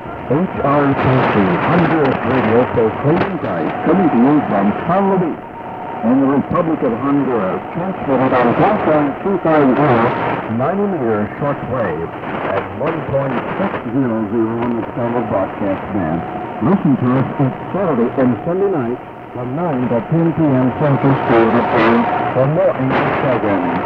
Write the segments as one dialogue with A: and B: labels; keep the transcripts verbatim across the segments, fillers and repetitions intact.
A: H R K C Honduras Radio for Clayton Price, coming to you from San Luis in the Republic of Honduras, transmitted on Pulsar two fifty, ninety meter shortwave at one point six zero zero on the standard broadcast band. Listen to us each Saturday and Sunday night from nine to ten p.m. Central Standard Time for more English programming.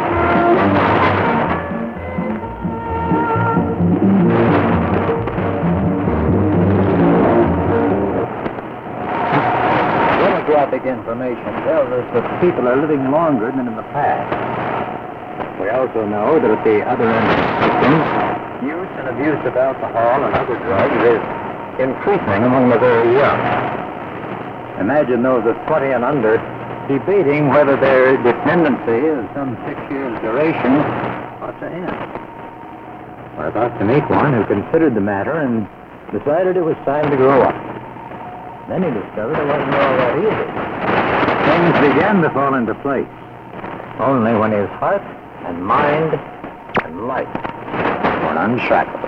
B: Demographic information tells us that people are living longer than in the past. We also know that at the other end of the spectrum, use and abuse of alcohol and other drugs is increasing among the very young. Imagine those of twenty and under debating whether their dependency of some six years' duration ought to end. We're about to meet one who considered the matter and decided it was time to grow up. Then he discovered it wasn't all that easy. Things began to fall into place only when his heart and mind and life were unshackled.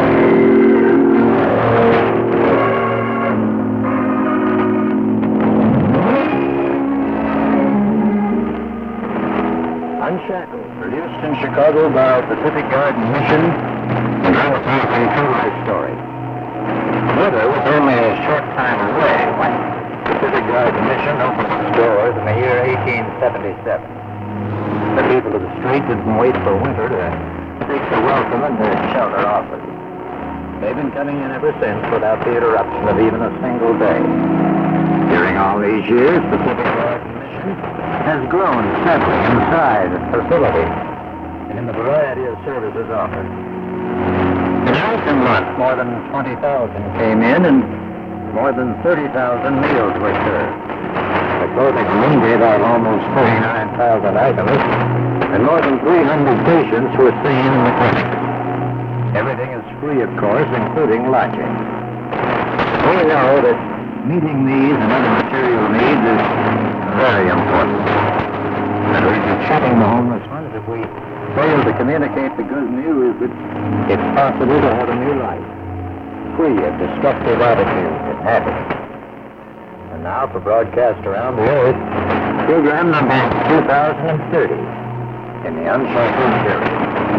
B: Unshackled, produced in Chicago by Pacific Garden Mission, and now it's a true life story. Mother was only a short time away when Pacific Garden Mission opened its doors in the year eighteen seventy-seven. The people of the street didn't wait for winter to seek the welcome and the shelter offered. They've been coming in ever since without the interruption of even a single day. During all these years, Pacific Garden Mission has grown steadily in size and facility and in the variety of services offered. In a recent month, more than twenty thousand came in and more than thirty thousand meals were served. The clothing room gave out almost forty-nine thousand items, and more than three hundred patients were seen in the clinic. Everything is free, of course, including lodging. We know that meeting these and other material needs is very important. And we'd be cheating the homeless ones if we fail to communicate the good news that it's possible to have a new life, free of destructive attitudes and habits. And now for broadcast around the earth, program number two thousand thirty in the Unshackled series.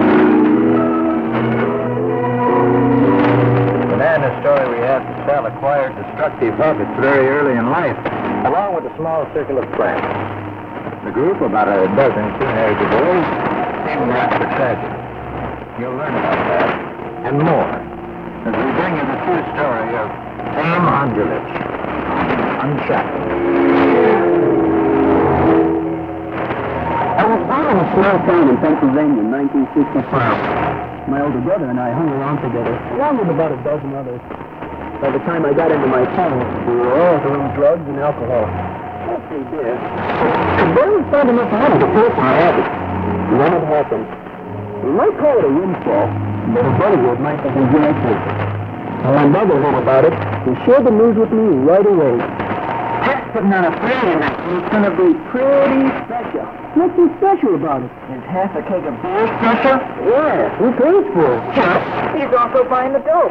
B: The man whose story we have to tell acquired destructive habits very early in life, along with a small circle of friends. The group, about a dozen teenage boys, seemed wrapped for tragedy. You'll learn about that and more as we bring you the true story of Sam Hondulich on Unshackled.
C: I was born in a small town in Pennsylvania in nineteen sixty-five. My older brother and I hung around together, along with about a dozen others. By the time I got into my teens, we were all doing drugs and alcohol. Yes, we did. But then we found enough money to pay for our habits. Then it happened. We might call it a windfall, but a brother would might have been exit. When my mother heard about it, he shared the news with me right away. Jack's putting on a party tonight, and it's going to be pretty special. What's so special about it? Is half a keg of beer special? Yeah, who pays for it?
D: He's also buying the dope.